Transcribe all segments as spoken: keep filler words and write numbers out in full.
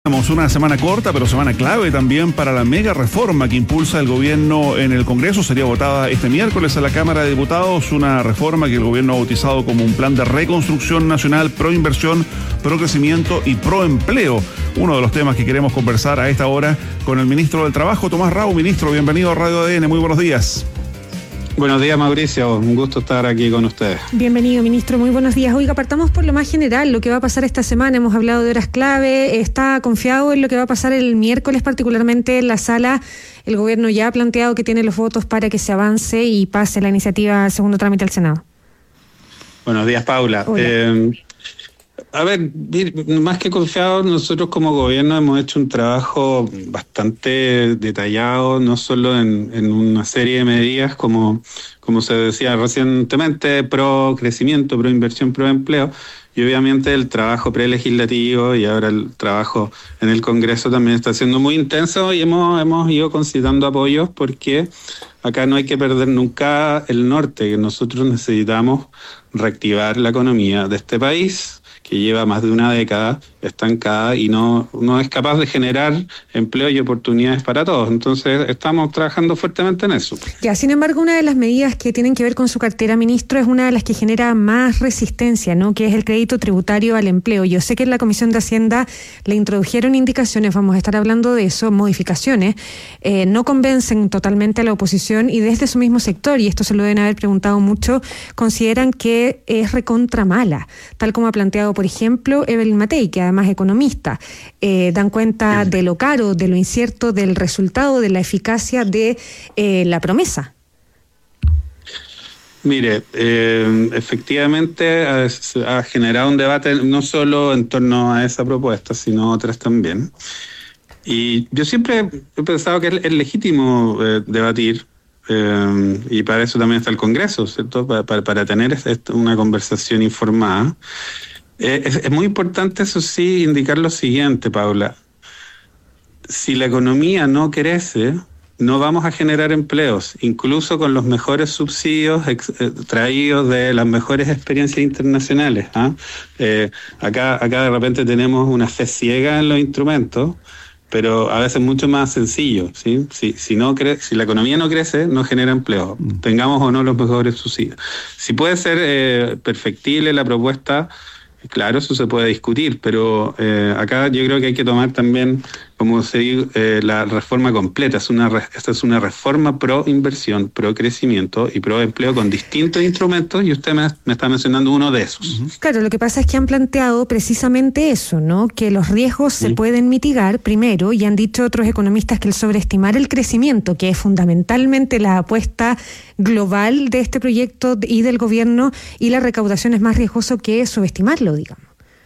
Tenemos una semana corta, pero semana clave también para la mega reforma que impulsa el gobierno en el Congreso. Sería votada este miércoles en la Cámara de Diputados, una reforma que el gobierno ha bautizado como un plan de reconstrucción nacional, pro inversión, pro crecimiento y pro empleo. Uno de los temas que queremos conversar a esta hora con el ministro del Trabajo, Tomás Rau. Ministro, bienvenido a Radio A D N, muy buenos días. Buenos días, Mauricio, un gusto estar aquí con ustedes. Bienvenido, ministro, muy buenos días. Oiga, partamos por lo más general, lo que va a pasar esta semana. Hemos hablado de horas clave, ¿está confiado en lo que va a pasar el miércoles, particularmente en la sala? El gobierno ya ha planteado que tiene los votos para que se avance y pase la iniciativa al segundo trámite al Senado. Buenos días, Paula. Eh, a ver, más que confiado, nosotros como gobierno hemos hecho un trabajo bastante detallado, no solo en, en una serie de medidas, como, como se decía recientemente, pro crecimiento, pro inversión, pro empleo, y obviamente el trabajo prelegislativo y ahora el trabajo en el Congreso también está siendo muy intenso y hemos, hemos ido concitando apoyos porque acá no hay que perder nunca el norte, que nosotros necesitamos reactivar la economía de este país, que lleva más de una década estancada y no, no es capaz de generar empleo y oportunidades para todos. Entonces, estamos trabajando fuertemente en eso. Ya, sin embargo, una de las medidas que tienen que ver con su cartera, ministro, es una de las que genera más resistencia, ¿no? Que es el crédito tributario al empleo. Yo sé que en la Comisión de Hacienda le introdujeron indicaciones, vamos a estar hablando de eso, modificaciones, eh, no convencen totalmente a la oposición y desde su mismo sector, y esto se lo deben haber preguntado mucho, consideran que es recontra mala, tal como ha planteado, por ejemplo, Evelyn Matei, que además es economista, eh, dan cuenta de lo caro, de lo incierto, del resultado, de la eficacia de eh, la promesa. Mire, eh, efectivamente ha, ha generado un debate no solo en torno a esa propuesta, sino otras también. Y yo siempre he pensado que es, es legítimo eh, debatir, eh, y para eso también está el Congreso, ¿cierto? Para, para, para tener una conversación informada. Eh, es, es muy importante, eso sí, indicar lo siguiente, Paula. Si la economía no crece, no vamos a generar empleos, incluso con los mejores subsidios ex, eh, traídos de las mejores experiencias internacionales. ¿ah? Eh, acá, acá de repente tenemos una fe ciega en los instrumentos, pero a veces mucho más sencillo, ¿sí? Si, si, no cre- si la economía no crece, no genera empleo, tengamos o no los mejores subsidios. Si puede ser eh, perfectible la propuesta, claro, eso se puede discutir, pero eh, acá yo creo que hay que tomar también, como se dice, eh, la reforma completa. Es una re, esta es una reforma pro inversión, pro crecimiento y pro empleo con distintos instrumentos, y usted me, me está mencionando uno de esos. Claro, lo que pasa es que han planteado precisamente eso, ¿no? Que los riesgos sí. se pueden mitigar primero, y han dicho otros economistas que el sobreestimar el crecimiento, que es fundamentalmente la apuesta global de este proyecto y del gobierno, y la recaudación es más riesgoso que subestimarlo, digamos.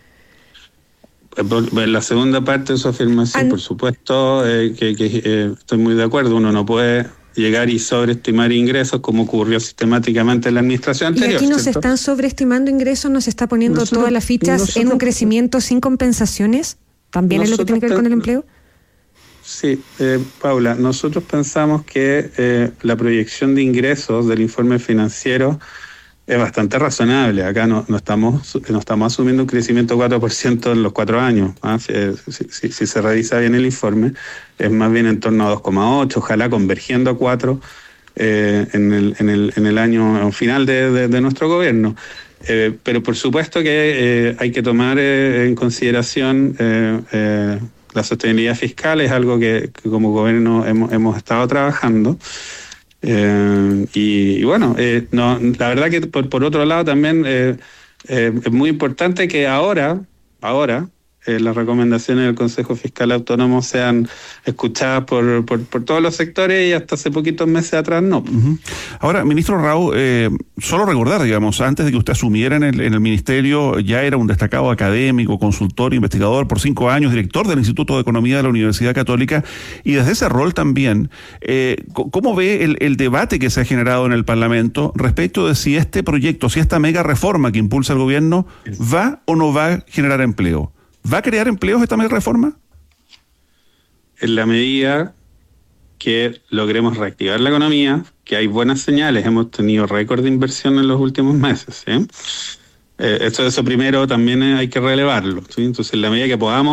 La segunda parte de su afirmación, An... por supuesto, eh, que, que eh, estoy muy de acuerdo. Uno no puede llegar y sobreestimar ingresos como ocurrió sistemáticamente en la administración anterior. Y aquí no se ¿cierto? están sobreestimando ingresos, no se está poniendo nosotros, todas las fichas nosotros, en un crecimiento sin compensaciones. ¿También es lo que tiene que ver con el empleo? Sí, eh, Paula, nosotros pensamos que eh, la proyección de ingresos del informe financiero es bastante razonable. Acá no, no, estamos, no estamos asumiendo un crecimiento de cuatro por ciento en los cuatro años. ¿ah? Si, si, si se revisa bien el informe, es más bien en torno a dos coma ocho, ojalá convergiendo a cuatro eh, en, el, en, el, en el año final de, de, de nuestro gobierno. Eh, pero por supuesto que eh, hay que tomar eh, en consideración eh, eh, la sostenibilidad fiscal, es algo que, que como gobierno hemos, hemos estado trabajando. Eh, y, y bueno, eh, no, la verdad que por, por otro lado también eh, eh, es muy importante que ahora, ahora eh, las recomendaciones del Consejo Fiscal Autónomo sean escuchadas por, por, por todos los sectores, y hasta hace poquitos meses atrás no. Uh-huh. Ahora, ministro Rau, eh, solo recordar, digamos, antes de que usted asumiera en el, en el ministerio, ya era un destacado académico, consultor, investigador, por cinco años, director del Instituto de Economía de la Universidad Católica, y desde ese rol también, eh, ¿cómo ve el, el debate que se ha generado en el Parlamento respecto de si este proyecto, si esta mega reforma que impulsa el gobierno va o no va a generar empleo? ¿Va a crear empleos esta mega reforma? En la medida que logremos reactivar la economía, que hay buenas señales, hemos tenido récord de inversión en los últimos meses, ¿sí? Eh, eso, eso primero también hay que relevarlo, ¿sí? Entonces, en la medida que podamos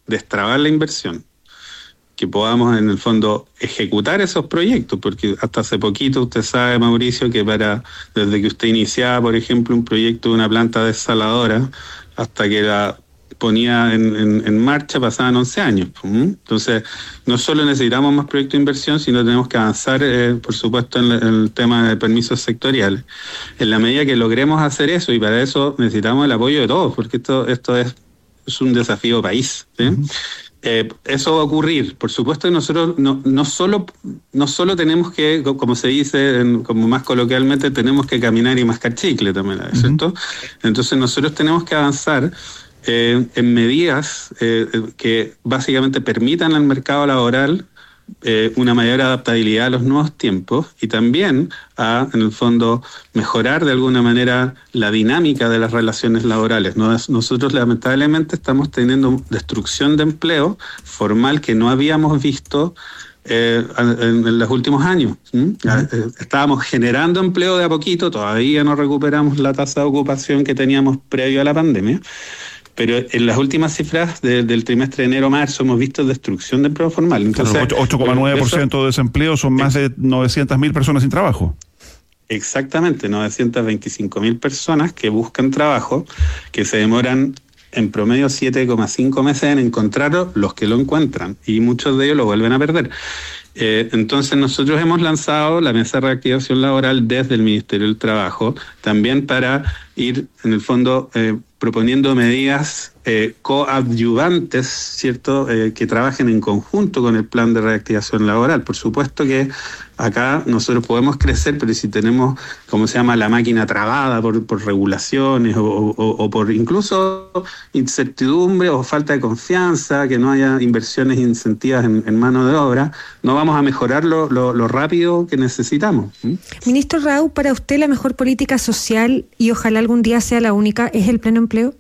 destrabar la inversión, que podamos en el fondo ejecutar esos proyectos, porque hasta hace poquito usted sabe, Mauricio, que para desde que usted iniciaba, por ejemplo, un proyecto de una planta desaladora, hasta que la ponía en, en, en marcha pasaban once años. Entonces, no solo necesitamos más proyectos de inversión, sino tenemos que avanzar, eh, por supuesto, en, en el tema de permisos sectoriales. En la medida que logremos hacer eso, y para eso necesitamos el apoyo de todos, porque esto, esto es, es un desafío país, ¿sí? Uh-huh. Eh, eso va a ocurrir. Por supuesto que nosotros no, no, solo, no solo tenemos que, como se dice, en, como más coloquialmente, tenemos que caminar y mascar chicle también, ¿cierto? Uh-huh. Entonces nosotros tenemos que avanzar eh, en medidas eh, que básicamente permitan al mercado laboral Eh, una mayor adaptabilidad a los nuevos tiempos y también a, en el fondo, mejorar de alguna manera la dinámica de las relaciones laborales. Nosotros lamentablemente estamos teniendo destrucción de empleo formal que no habíamos visto eh, en, en los últimos años. ¿Mm? Uh-huh. Estábamos generando empleo de a poquito, todavía no recuperamos la tasa de ocupación que teníamos previo a la pandemia. Pero en las últimas cifras de, del trimestre de enero-marzo hemos visto destrucción de empleo formal. Entonces, ocho coma nueve por ciento de desempleo son más de novecientas mil personas sin trabajo. Exactamente, novecientas veinticinco mil personas que buscan trabajo, que se demoran en promedio siete coma cinco meses en encontrarlo, los que lo encuentran, y muchos de ellos lo vuelven a perder. Eh, entonces nosotros hemos lanzado la mesa de reactivación laboral desde el Ministerio del Trabajo, también para ir, en el fondo, eh, proponiendo medidas eh, coadyuvantes, ¿cierto?, eh, que trabajen en conjunto con el plan de reactivación laboral. Por supuesto que acá nosotros podemos crecer, pero si tenemos, como se llama, la máquina trabada por, por regulaciones o, o, o por incluso incertidumbre o falta de confianza, que no haya inversiones incentivas en, en mano de obra, no vamos a mejorar lo, lo, lo rápido que necesitamos. ¿Mm? Ministro Rau, para usted la mejor política social, y ojalá algún día sea la única, ¿es el pleno empleo?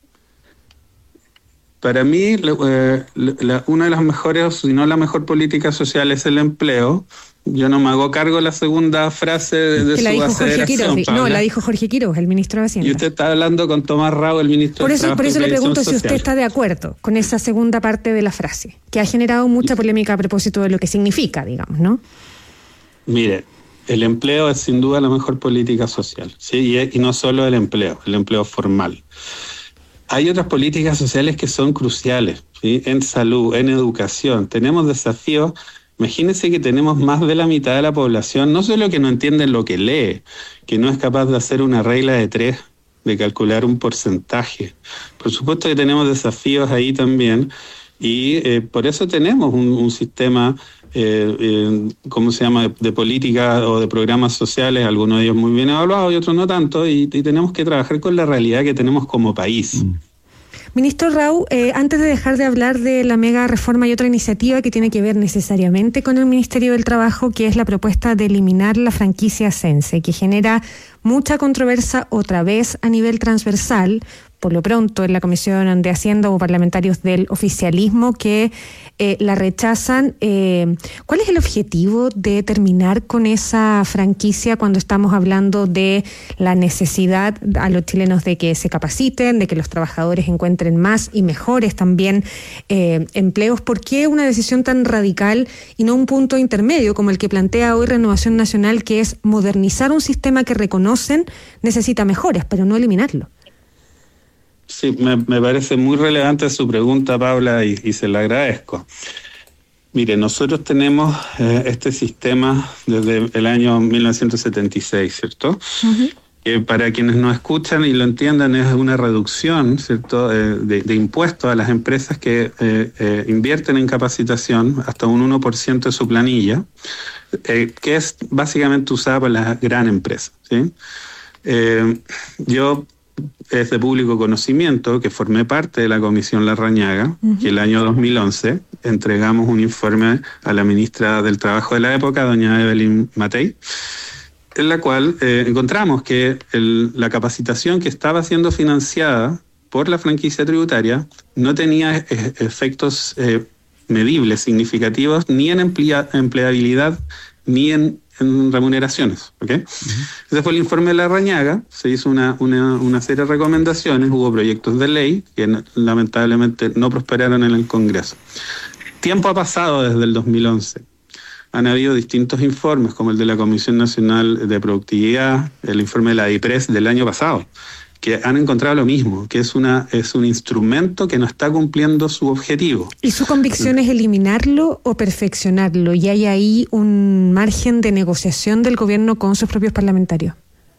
Para mí, eh, la, una de las mejores, si no la mejor política social es el empleo. Yo no me hago cargo de la segunda frase de, de su la dijo Jorge Quiroz, no, la dijo Jorge Quiroz, el ministro de Hacienda. Y usted está hablando con Tomás Rau, el ministro por de eso, Trabajo Por eso y le pregunto Previsión si usted Social. está de acuerdo con esa segunda parte de la frase, que ha generado mucha polémica a propósito de lo que significa, digamos, ¿no? Mire, el empleo es sin duda la mejor política social, ¿sí? Y, y no solo el empleo, el empleo formal. Hay otras políticas sociales que son cruciales, ¿sí? En salud, en educación. Tenemos desafíos. Imagínense que tenemos más de la mitad de la población, no solo que no entiende lo que lee, que no es capaz de hacer una regla de tres, de calcular un porcentaje. Por supuesto que tenemos desafíos ahí también, y eh, por eso tenemos un, un sistema, eh, eh, ¿cómo se llama?, de, de política o de programas sociales, algunos de ellos muy bien evaluados y otros no tanto, y, y tenemos que trabajar con la realidad que tenemos como país. Mm. Ministro Rau, eh, antes de dejar de hablar de la mega reforma, hay otra iniciativa que tiene que ver necesariamente con el Ministerio del Trabajo, que es la propuesta de eliminar la franquicia Sense, que genera mucha controversia otra vez a nivel transversal. Por lo pronto, en la Comisión de Hacienda hubo parlamentarios del oficialismo que eh, la rechazan. Eh, ¿Cuál es el objetivo de terminar con esa franquicia cuando estamos hablando de la necesidad a los chilenos de que se capaciten, de que los trabajadores encuentren más y mejores también eh, empleos? ¿Por qué una decisión tan radical y no un punto intermedio como el que plantea hoy Renovación Nacional, que es modernizar un sistema que reconocen necesita mejoras, pero no eliminarlo? Sí, me, me parece muy relevante su pregunta, Paula, y, y se la agradezco. Mire, nosotros tenemos eh, este sistema desde el año mil novecientos setenta y seis, ¿cierto? Uh-huh. Que para quienes no escuchan y lo entiendan es una reducción, ¿cierto?, eh, de, de impuestos a las empresas que eh, eh, invierten en capacitación hasta un uno por ciento de su planilla, eh, que es básicamente usada por las grandes empresas, ¿sí? Eh, yo... Es de público conocimiento que formé parte de la Comisión Larrañaga, uh-huh. que el año dos mil once entregamos un informe a la ministra del Trabajo de la época, doña Evelyn Matei, en la cual eh, encontramos que el, la capacitación que estaba siendo financiada por la franquicia tributaria no tenía e- efectos eh, medibles significativos ni en emplea- empleabilidad ni en en remuneraciones. ¿Okay? Uh-huh. Ese fue el informe de Larrañaga, se hizo una, una, una serie de recomendaciones, hubo proyectos de ley que no, lamentablemente no prosperaron en el Congreso. Tiempo ha pasado desde el dos mil once. Han habido distintos informes, como el de la Comisión Nacional de Productividad, el informe de la DIPRES del año pasado, que han encontrado lo mismo, que es una es un instrumento que no está cumpliendo su objetivo. ¿Y su convicción es eliminarlo o perfeccionarlo? ¿Y hay ahí un margen de negociación del gobierno con sus propios parlamentarios?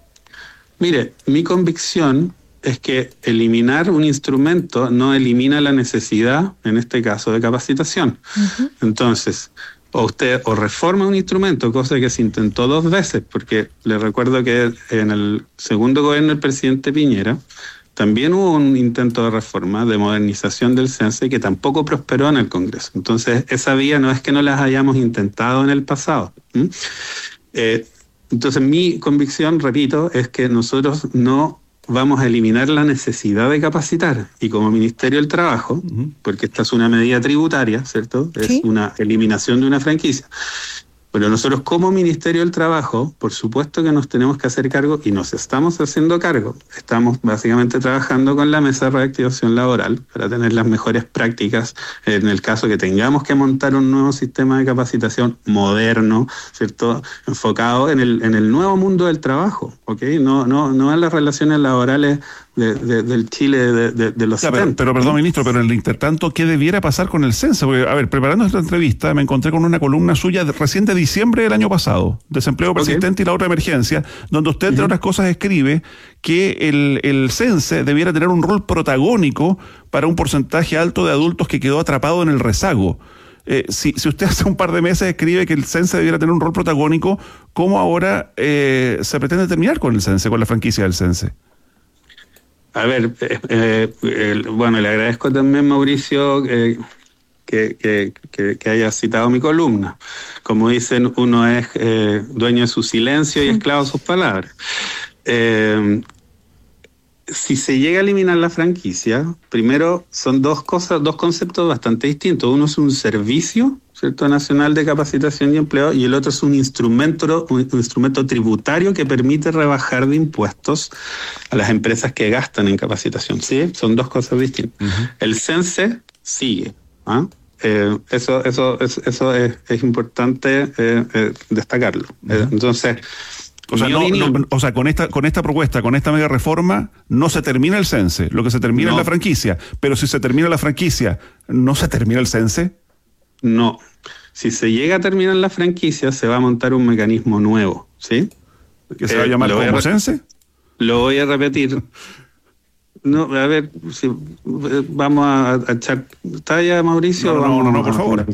Mire, mi convicción es que eliminar un instrumento no elimina la necesidad, en este caso, de capacitación. Uh-huh. Entonces, o usted o reforma un instrumento, cosa que se intentó dos veces, porque le recuerdo que en el segundo gobierno del presidente Piñera también hubo un intento de reforma, de modernización del CENSE, que tampoco prosperó en el Congreso. Entonces, esa vía no es que no las hayamos intentado en el pasado. ¿Mm? Eh, entonces, mi convicción, repito, es que nosotros no vamos a eliminar la necesidad de capacitar, y como Ministerio del Trabajo, uh-huh. porque esta es una medida tributaria, ¿cierto? Es ¿Sí? una eliminación de una franquicia. Pero nosotros como Ministerio del Trabajo, por supuesto que nos tenemos que hacer cargo, y nos estamos haciendo cargo. Estamos básicamente trabajando con la Mesa de Reactivación Laboral para tener las mejores prácticas en el caso que tengamos que montar un nuevo sistema de capacitación moderno, ¿cierto? Enfocado en el, en el nuevo mundo del trabajo, ¿ok? No, no, no en las relaciones laborales De, de, del Chile de, de, de los ya, pero, pero perdón, ministro, pero en el intertanto, ¿qué debiera pasar con el CENSE? Porque, a ver, preparando esta entrevista me encontré con una columna suya de, recién de diciembre del año pasado, Desempleo persistente okay. y la otra emergencia, donde usted, entre uh-huh. otras cosas, escribe que el, el CENSE debiera tener un rol protagónico para un porcentaje alto de adultos que quedó atrapado en el rezago. Eh, si, si usted hace un par de meses escribe que el CENSE debiera tener un rol protagónico, ¿cómo ahora eh, se pretende terminar con el CENSE, con la franquicia del CENSE? A ver, eh, eh, bueno, le agradezco también, Mauricio, eh, que, que, que, que haya citado mi columna. Como dicen, uno es eh, dueño de su silencio y esclavo de sus palabras. Eh, si se llega a eliminar la franquicia, primero son dos cosas, dos conceptos bastante distintos. Uno es un servicio, ¿cierto?, nacional de capacitación y empleo, y el otro es un instrumento, un instrumento tributario que permite rebajar de impuestos a las empresas que gastan en capacitación. ¿Sí? Son dos cosas distintas. Uh-huh. El CENSE sigue. ¿Ah? Eh, eso, eso, eso, eso es, es importante eh, eh, destacarlo. Uh-huh. Eh, entonces, o sea, no, no, o sea, con esta, con esta propuesta, con esta mega reforma, no se termina el CENSE. Lo que se termina no. es la franquicia. Pero si se termina la franquicia, ¿no se termina el CENSE? No. Si se llega a terminar la franquicia, se va a montar un mecanismo nuevo, ¿sí? ¿Que se eh, va a llamar como CENSE? Lo voy a repetir. No, a ver, si vamos a, a echar talla, Mauricio. No, no, no, no, por favor.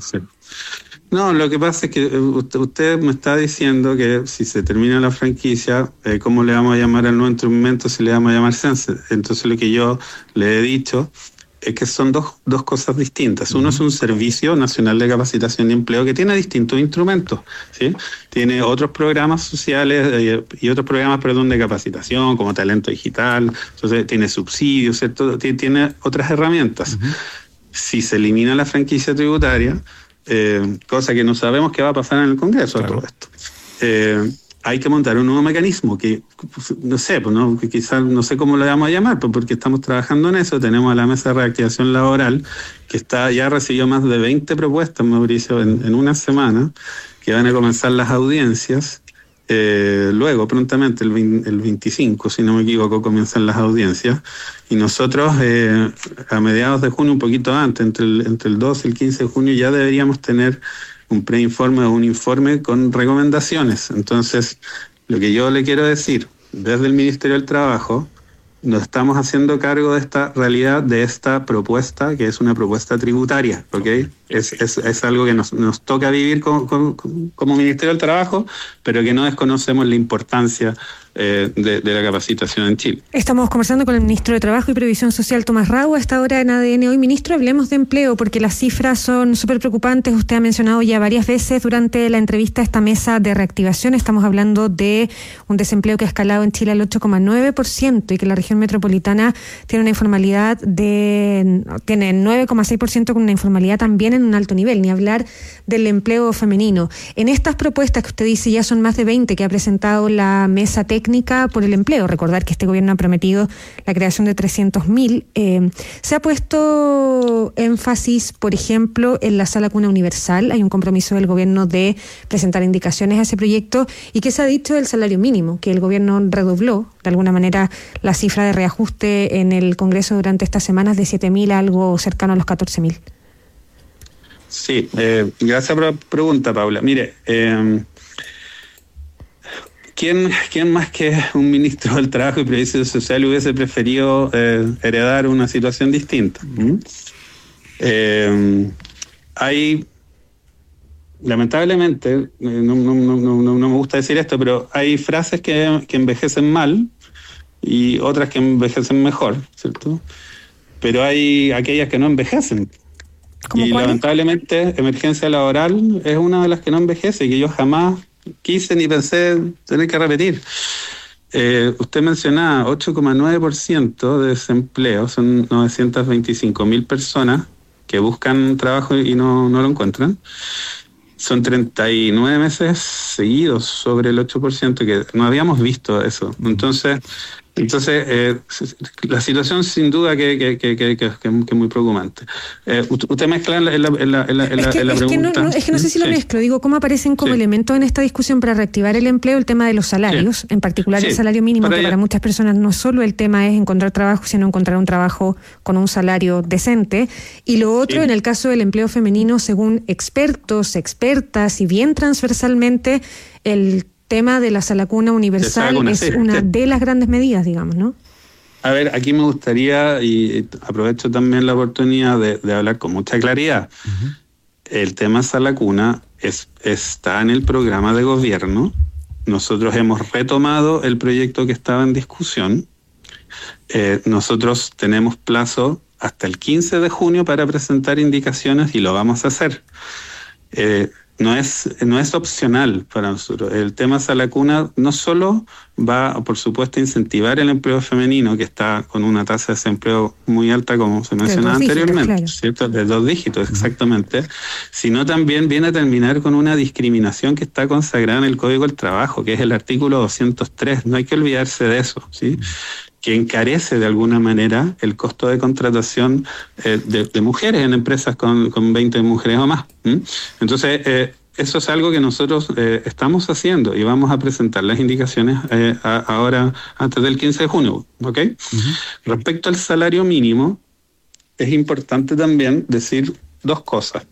No, lo que pasa es que usted, usted me está diciendo que si se termina la franquicia, eh, ¿cómo le vamos a llamar al nuevo instrumento si le vamos a llamar CENSE? Entonces lo que yo le he dicho es que son dos, dos cosas distintas. Uno es un Servicio Nacional de Capacitación y Empleo que tiene distintos instrumentos, ¿sí? Tiene otros programas sociales eh, y otros programas, perdón, de capacitación, como Talento Digital, entonces tiene subsidios, ¿cierto? Tiene otras herramientas. Uh-huh. Si se elimina la franquicia tributaria, eh, cosa que no sabemos qué va a pasar en el Congreso claro. a todo esto, eh, hay que montar un nuevo mecanismo que, no sé, pues no, quizás no sé cómo lo vamos a llamar, pues porque estamos trabajando en eso. Tenemos a la Mesa de Reactivación Laboral, que está ya recibió más de veinte propuestas, Mauricio, en, en una semana, que van a comenzar las audiencias. Eh, luego, prontamente, el, veinte, el veinticinco, si no me equivoco, comienzan las audiencias. Y nosotros, eh, a mediados de junio, un poquito antes, entre el, entre el doce y el quince de junio, ya deberíamos tener un preinforme o un informe con recomendaciones. Entonces, lo que yo le quiero decir, desde el Ministerio del Trabajo, nos estamos haciendo cargo de esta realidad, de esta propuesta, que es una propuesta tributaria, ¿ok? Es, es, es algo que nos, nos toca vivir como, como, como Ministerio del Trabajo, pero que no desconocemos la importancia eh, de, de la capacitación en Chile. Estamos conversando con el ministro de Trabajo y Previsión Social, Tomás Rau, a esta hora en A D N Hoy. Ministro, hablemos de empleo, porque las cifras son súper preocupantes. Usted ha mencionado ya varias veces durante la entrevista a esta mesa de reactivación. Estamos hablando de un desempleo que ha escalado en Chile al ocho coma nueve por ciento y que la región metropolitana tiene una informalidad de... tiene nueve coma seis por ciento con una informalidad también en en un alto nivel, ni hablar del empleo femenino. En estas propuestas que usted dice ya son más de veinte que ha presentado la Mesa Técnica por el Empleo, recordar que este gobierno ha prometido la creación de trescientos mil, eh, se ha puesto énfasis, por ejemplo, en la Sala Cuna Universal. Hay un compromiso del gobierno de presentar indicaciones a ese proyecto. ¿Y qué se ha dicho del salario mínimo? Que el gobierno redobló, de alguna manera, la cifra de reajuste en el Congreso durante estas semanas de siete mil a algo cercano a los catorce mil. Sí, eh, gracias por la pregunta, Paula. Mire, eh, ¿quién, ¿quién más que un ministro del Trabajo y Previsión Social hubiese preferido eh, heredar una situación distinta? ¿Mm? Eh, hay, lamentablemente, eh, no, no, no, no, no me gusta decir esto, pero hay frases que, que envejecen mal y otras que envejecen mejor, ¿cierto? Pero hay aquellas que no envejecen. Y cuál? Lamentablemente, emergencia laboral es una de las que no envejece y que yo jamás quise ni pensé tener que repetir. Eh, usted mencionaba ocho coma nueve por ciento de desempleo, son novecientas veinticinco mil personas que buscan trabajo y no, no lo encuentran. Son treinta y nueve meses seguidos sobre el ocho por ciento, que no habíamos visto eso. Entonces, entonces eh, la situación sin duda que, que, que, que, que, que es muy preocupante. Eh, usted mezcla en la, en la, en la, en la, es que, en la es pregunta. Que no, no, es que no sé si lo sí. mezclo. Digo, ¿cómo aparecen como sí. elementos en esta discusión para reactivar el empleo el tema de los salarios? Sí. En particular sí. el salario mínimo, para que allá. Para muchas personas no solo el tema es encontrar trabajo, sino encontrar un trabajo con un salario decente. Y lo otro, sí. en el caso del empleo femenino, según expertos, expertas y bien transversalmente, el tema de la Sala Cuna Universal Cuna, es sí, una sí. de las grandes medidas, digamos, ¿no? A ver, aquí me gustaría, y aprovecho también la oportunidad de, de hablar con mucha claridad. Uh-huh. El tema Sala Cuna es, está en el programa de gobierno. Nosotros hemos retomado el proyecto que estaba en discusión. Eh, nosotros tenemos plazo hasta el quince de junio para presentar indicaciones y lo vamos a hacer. Eh, No es, no es opcional para nosotros. El tema Sala Cuna no solo va, por supuesto, a incentivar el empleo femenino, que está con una tasa de desempleo muy alta, como se mencionaba anteriormente, dígitos, claro. ¿cierto? De dos dígitos, exactamente, sino también viene a terminar con una discriminación que está consagrada en el Código del Trabajo, que es el artículo doscientos tres. No hay que olvidarse de eso, ¿sí? Que encarece de alguna manera el costo de contratación eh, de, de mujeres en empresas con, con veinte mujeres o más. ¿Mm? Entonces, eh, eso es algo que nosotros eh, estamos haciendo y vamos a presentar las indicaciones eh, a, ahora antes del quince de junio. ¿Ok? Uh-huh. Respecto al salario mínimo, es importante también decir dos cosas.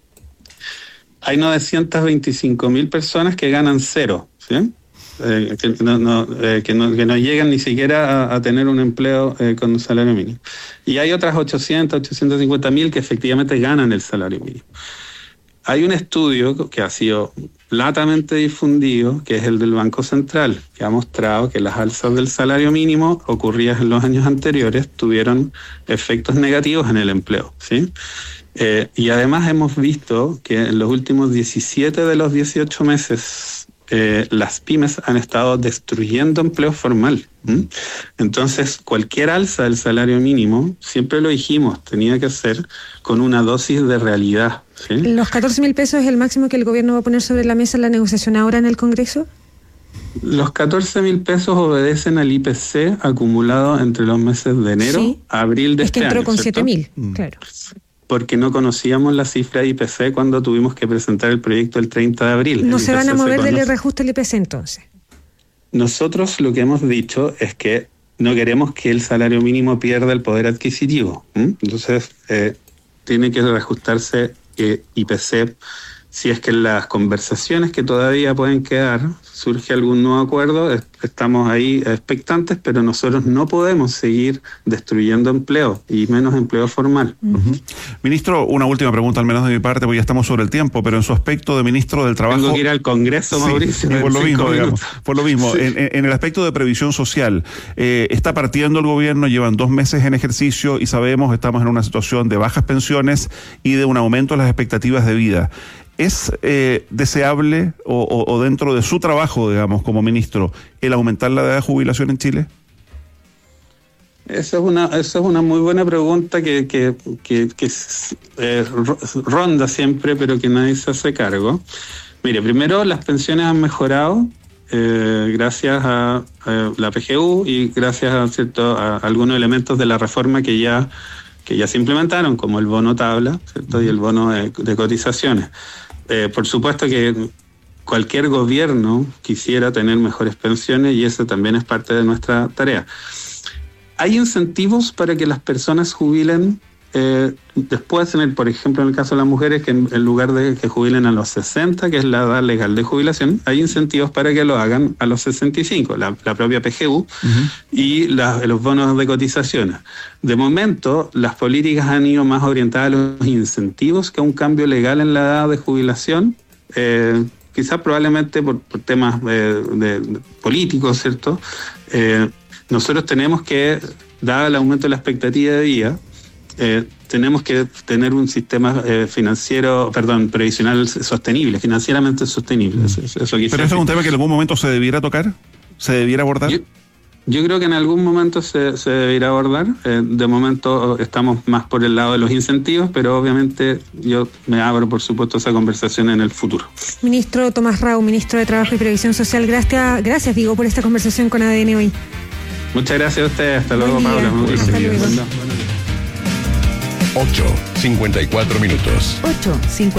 Hay novecientas veinticinco mil personas que ganan cero, ¿sí? Eh, que, no, no, eh, que, no, que no llegan ni siquiera a, a tener un empleo eh, con un salario mínimo. Y hay otras ochocientas, ochocientos cincuenta mil que efectivamente ganan el salario mínimo. Hay un estudio que ha sido latamente difundido, que es el del Banco Central, que ha mostrado que las alzas del salario mínimo ocurridas en los años anteriores tuvieron efectos negativos en el empleo, ¿sí? Eh, y además hemos visto que en los últimos diecisiete de los dieciocho meses Eh, las pymes han estado destruyendo empleo formal. ¿Mm? Entonces, cualquier alza del salario mínimo, siempre lo dijimos, tenía que ser con una dosis de realidad. ¿Sí? ¿Los catorce mil pesos es el máximo que el gobierno va a poner sobre la mesa en la negociación ahora en el Congreso? Los catorce mil pesos obedecen al I P C acumulado entre los meses de enero sí. a abril de es este que entró año, con siete mil, mm. claro. Porque no conocíamos la cifra de I P C cuando tuvimos que presentar el proyecto el treinta de abril. ¿No se van a mover del reajuste del I P C entonces? Nosotros lo que hemos dicho es que no queremos que el salario mínimo pierda el poder adquisitivo. ¿Mm? Entonces, eh, tiene que reajustarse eh, I P C. Si es que en las conversaciones que todavía pueden quedar surge algún nuevo acuerdo, estamos ahí expectantes, pero nosotros no podemos seguir destruyendo empleo, y menos empleo formal. Uh-huh. Ministro, una última pregunta al menos de mi parte, porque ya estamos sobre el tiempo, pero en su aspecto de ministro del Trabajo... Tengo que ir al Congreso, sí, Mauricio. Por lo mismo, digamos, por lo mismo. Sí. En, en el aspecto de previsión social, eh, está partiendo el gobierno, llevan dos meses en ejercicio y sabemos, estamos en una situación de bajas pensiones y de un aumento de las expectativas de vida. ¿Es eh, deseable o, o, o dentro de su trabajo, digamos, como ministro, el aumentar la edad de jubilación en Chile? Esa es una, esa es una muy buena pregunta que, que, que, que eh, ronda siempre, pero que nadie se hace cargo. Mire, primero las pensiones han mejorado eh, gracias a, a la P G U y gracias a, ¿cierto?, a algunos elementos de la reforma que ya, que ya se implementaron, como el bono tabla, ¿cierto?, y el bono de, de cotizaciones. Eh, por supuesto que cualquier gobierno quisiera tener mejores pensiones y eso también es parte de nuestra tarea. Hay incentivos para que las personas jubilen eh, después, en el, por ejemplo, en el caso de las mujeres, que en, en lugar de que jubilen a los sesenta, que es la edad legal de jubilación, hay incentivos para que lo hagan a los sesenta y cinco, la, la propia P G U uh-huh. y la, los bonos de cotizaciones. De momento, las políticas han ido más orientadas a los incentivos que a un cambio legal en la edad de jubilación, eh, quizás probablemente por, por temas eh, de, de políticos, ¿cierto?, eh, nosotros tenemos que, dado el aumento de la expectativa de vida, eh, tenemos que tener un sistema eh, financiero, perdón, previsional sostenible, financieramente sostenible. Eso, eso ¿Pero eso es un tema que en algún momento se debiera tocar? ¿Se debiera abordar? Yo, yo creo que en algún momento se, se debiera abordar. Eh, de momento estamos más por el lado de los incentivos, pero obviamente yo me abro, por supuesto, esa conversación en el futuro. Ministro Tomás Rau, ministro de Trabajo y Previsión Social, gracias, gracias digo, por esta conversación con A D N hoy. Muchas gracias a ustedes. Hasta luego, Paula. Hasta luego. ocho cincuenta y cuatro minutos. ocho cincuenta